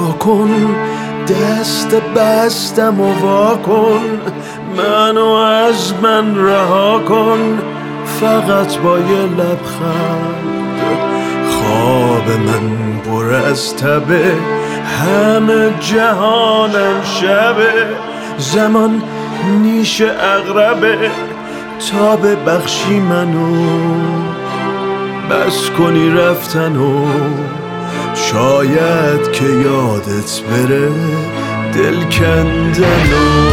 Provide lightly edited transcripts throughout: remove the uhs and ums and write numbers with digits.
کن دست بستم و وا کن، منو از من رها کن، فقط با یه لبخند. خواب من پر از تبه، همه جهانم شبه، زمان نیش اغربه، تا ببخشی منو بس کنی رفتنو، شاید که یادت بره دل کندنو.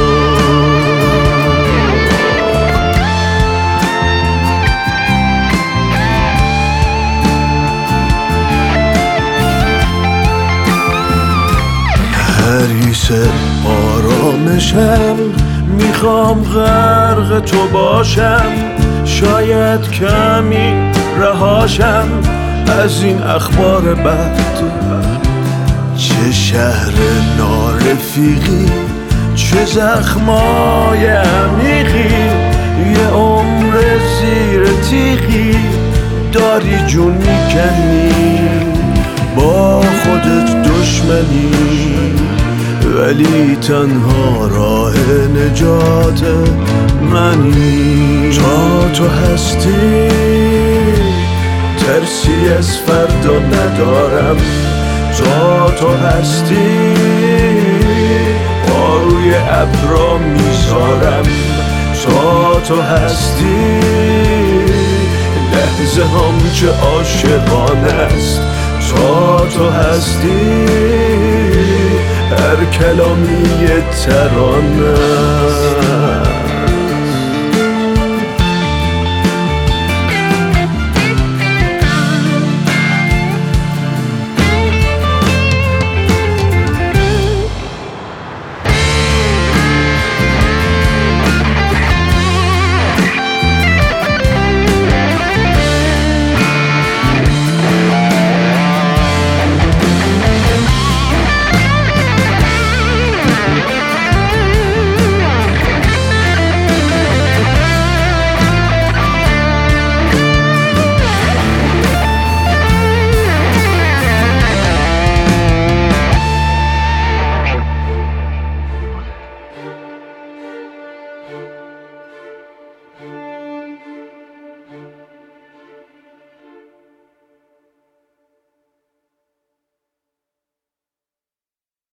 حریص آرامشم، میخوام غرق تو باشم، شاید کمی رهاشم از این اخبار بد. چه شهر نارفیقی، چه زخمای عمیقی، یه عمر زیر تیغی داری جون میکنی، با خودت دشمنی، ولی تنها راه نجات منی. تا تو هستی ترسی از فردا ندارم، تا تو هستی روی ابرا میذارم، تا تو هستی لحظه هم چه عاشقانه است، تا تو هستی هر کلامی ترانه است.